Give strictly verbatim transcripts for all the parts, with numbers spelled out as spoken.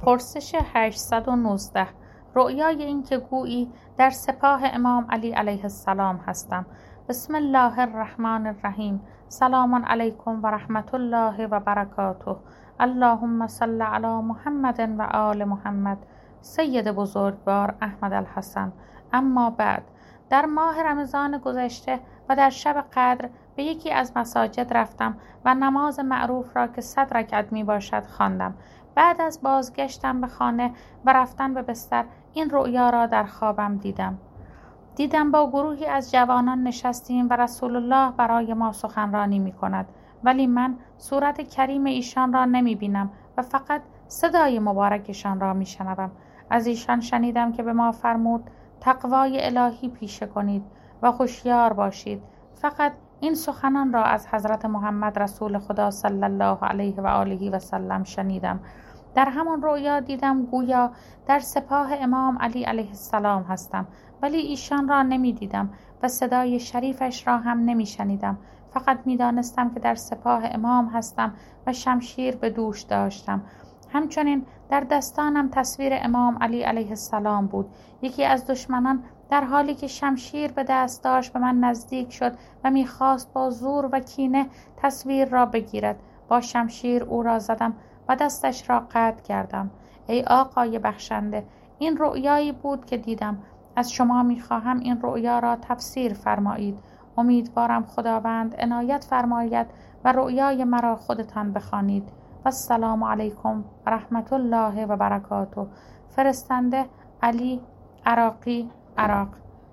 پرسش هشتصد و نوزده. رؤیای این که گویی در سپاه امام علی علیه السلام هستم. بسم الله الرحمن الرحیم. سلام علیکم و رحمت الله و برکاته. اللهم صل علی محمد و آل محمد. سید بزرگوار احمد الحسن. اما بعد، در ماه رمضان گذشته و در شب قدر به یکی از مساجد رفتم و نماز معروف را که صد رکعت می باشد خواندم. بعد از بازگشتم به خانه و رفتن به بستر این رؤیا را در خوابم دیدم. دیدم با گروهی از جوانان نشستیم و رسول الله برای ما سخنرانی می کند، ولی من صورت کریم ایشان را نمی بینم و فقط صدای مبارکشان را می شنوم. از ایشان شنیدم که به ما فرمود تقوای الهی پیشه کنید و هوشیار باشید. فقط این سخنان را از حضرت محمد رسول خدا صلی الله علیه و آله و سلم شنیدم. در همان رؤیا دیدم گویا در سپاه امام علی علیه السلام هستم، ولی ایشان را نمی دیدم و صدای شریفش را هم نمی شنیدم. فقط می دانستم که در سپاه امام هستم و شمشیر به دوش داشتم. همچنین در دستانم تصویر امام علی علیه السلام بود. یکی از دشمنان در حالی که شمشیر به دست داشت به من نزدیک شد و می‌خواست با زور و کینه تصویر را بگیرد. با شمشیر او را زدم و دستش را قطع کردم. ای آقای بخشنده، این رؤیایی بود که دیدم. از شما می‌خواهم این رؤیا را تفسیر فرمایید. امیدوارم خداوند عنایت فرماید و رؤیای مرا خودتان بخوانید. و السلام علیکم و رحمت الله و برکاته. فرستنده علی عراقی، عراق.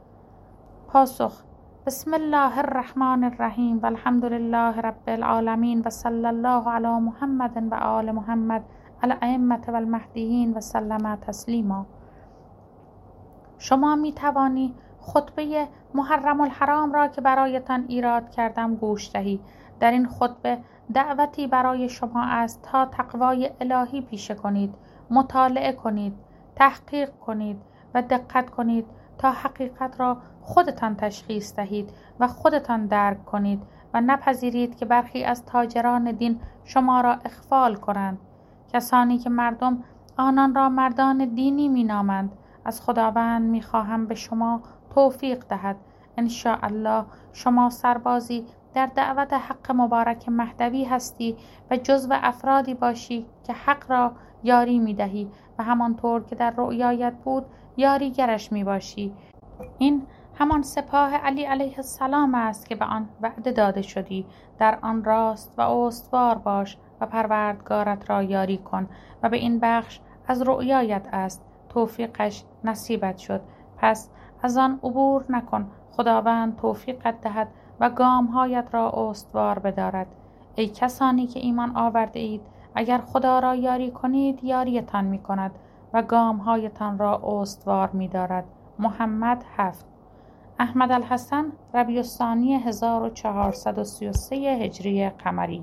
پاسخ: بسم الله الرحمن الرحیم و الحمد لله رب العالمین و صلی الله علی محمد و آل محمد الائمة و المهدیین و سلم تسلیما. شما می توانی خطبه محرم الحرام را که برایتان ایراد کردم گوش دهی. در این خطبه دعوتی برای شما است تا تقوای الهی پیشه کنید، مطالعه کنید، تحقیق کنید و دقت کنید تا حقیقت را خودتان تشخیص دهید و خودتان درک کنید و نپذیرید که برخی از تاجران دین شما را اغفال کنند. کسانی که مردم آنان را مردان دینی می نامند. از خداوند می خواهم به شما توفیق دهد. ان شاء الله شما سربازی در دعوت حق مبارک مهدوی هستی و جزو افرادی باشی که حق را یاری می دهی و همانطور که در رؤیایت بود یاریگرش می باشی. این همان سپاه علی علیه السلام است که به آن وعده داده شدی. در آن راست و استوار باش و پروردگارت را یاری کن و به این بخش از رؤیایت است. توفیقش نصیبت شد، پس از آن عبور نکن. خداوند توفیقت دهد و گامهایت را استوار بدارد. ای کسانی که ایمان آورده اید، اگر خدا را یاری کنید یاریتان می کند و گامهایتان را استوار می دارد. محمد هفت. احمد الحسن ربیع الثانی هزار و چهارصد و سی و سه هجری قمری.